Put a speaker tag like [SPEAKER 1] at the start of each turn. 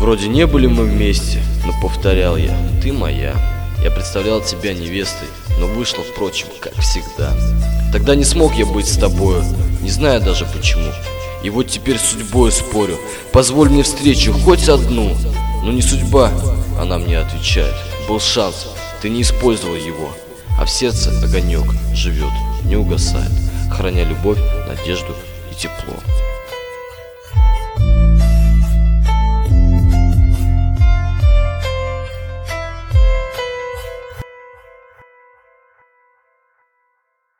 [SPEAKER 1] вроде не были мы вместе, но повторял я: ты моя. Я представлял тебя невестой, но вышло, впрочем, как всегда. Тогда не смог я быть с тобою, не знаю даже почему. И вот теперь с судьбой спорю. Позволь мне встречу, хоть одну. Но не судьба, она мне отвечает. Был шанс, ты не использовал его. А в сердце огонек живет, не угасает, храня любовь, надежду и тепло.